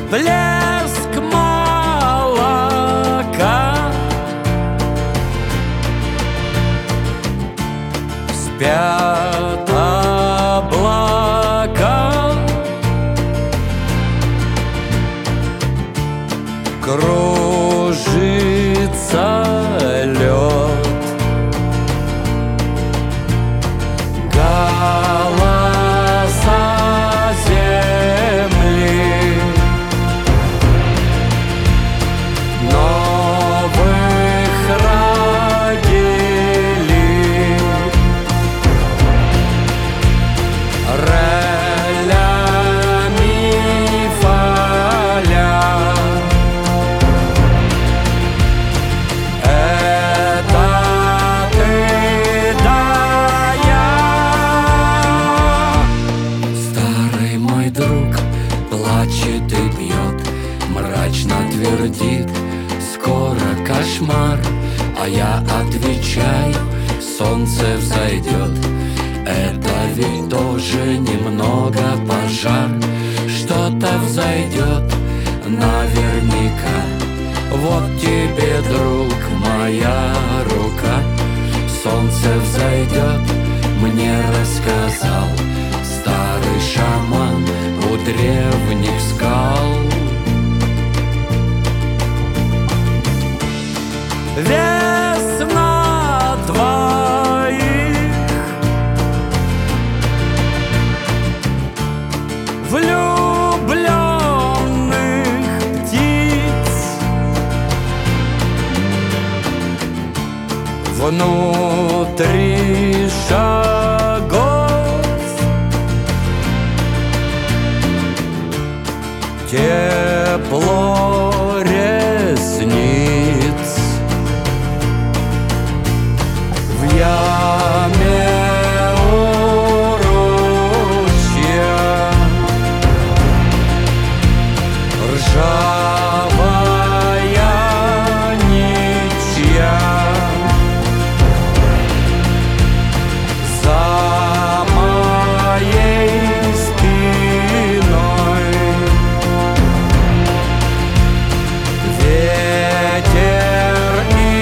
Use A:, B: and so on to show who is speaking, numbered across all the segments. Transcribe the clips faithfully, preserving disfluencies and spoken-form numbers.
A: блеск молока. Спят облака, кружится лед, голоса земли новых родили, ролями фоля. Это ты да я. Старый мой друг плачет и пьет, мрачно твердит: скоро кошмар. А я отвечаю: солнце взойдет. Это ведь тоже немного пожар. Что-то взойдет наверняка. Вот тебе, друг, моя рука. Солнце взойдет, мне рассказал старый шаман у древних скал. Вес на двоих, влюбленных птиц, внутри шагов тепло ресниц. В яме у ручья ржавая нитья. За моей спиной ветер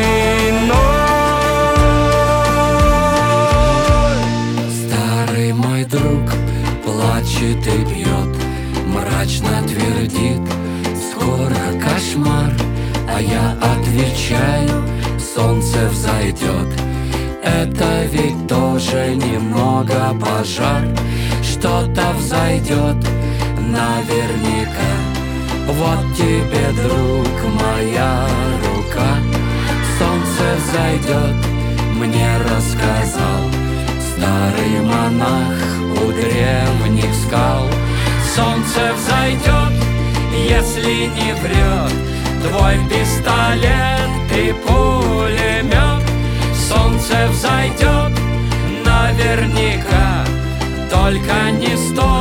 A: иной. Старый мой друг плачет и пьет, мрачно твердит: скоро кошмар. А я отвечаю: солнце взойдет. Это ведь тоже немного пожар. Что-то взойдет наверняка. Вот тебе, друг, моя рука. Солнце взойдет, мне рассказал старый монах у древних скал. Солнце взойдет, если не врет твой пистолет и пулемет. Солнце взойдет наверняка, только не стой